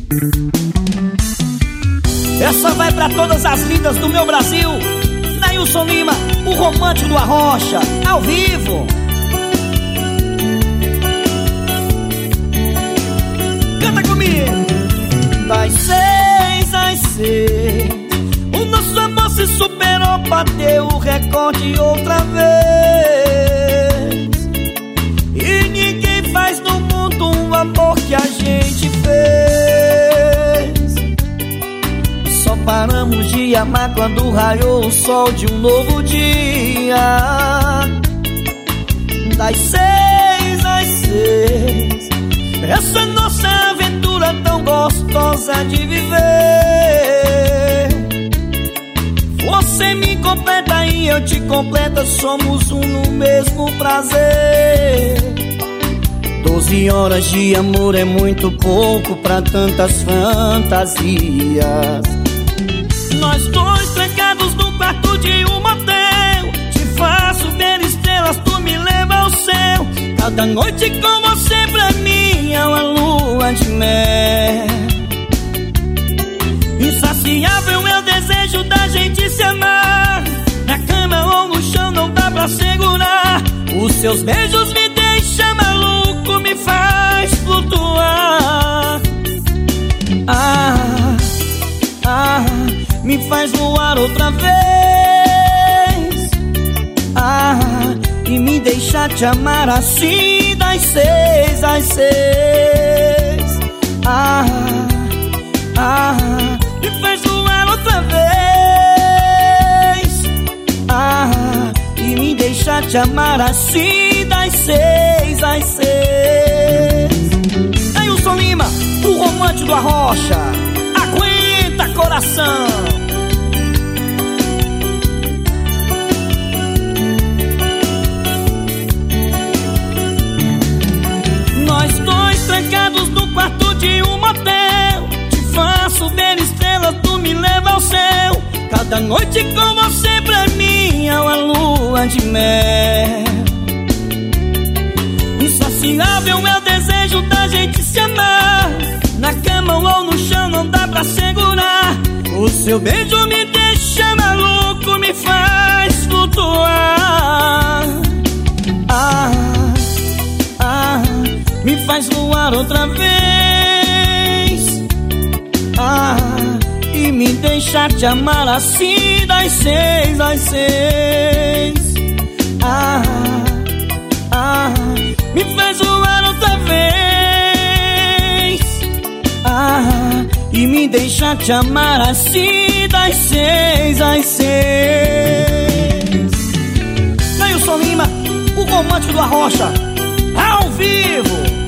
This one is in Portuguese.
Essa vai pra todas as lindas do meu Brasil. Nailson Lima, o romântico do Arrocha, ao vivo. Canta comigo. Das 6 às 6, o nosso amor se superou, bateu o recorde outra vez. E ninguém faz no mundo um amor que a gente fez. Só paramos de amar quando raiou o sol de um novo dia. Das 6 às 6, essa nossa aventura tão gostosa de viver. Você me completa e eu te completa, somos um no mesmo prazer. 12 horas de amor é muito pouco pra tantas fantasias. Nós dois trancados no quarto de um motel, te faço ver estrelas, tu me leva ao céu. Cada noite com você pra mim é uma lua de mel. Insaciável é o desejo da gente se amar. Na cama ou no chão não dá pra segurar. Os seus beijos me deixam maluco, me faz flutuar. Me faz voar outra vez. E me deixa te amar assim. Das 6 às 6. Me faz voar outra vez. E me deixa te amar assim. Das 6 às 6. Nailson Lima, o romântico do Arrocha, aguenta coração. Nós dois trancados no quarto de um motel, te faço ver estrelas, tu me leva ao céu. Cada noite com você pra mim é uma lua de mel. Insaciável é o desejo da gente se amar. Na cama ou no chão não dá pra segurar. O seu beijo me deixa maluco, me faz flutuar. Me faz voar outra vez. E me deixa te amar assim. Das 6 às 6. Me faz voar outra vez. E me deixa te amar assim. Das 6 às 6. Nailson Lima, o romântico do Arrocha, ao vivo.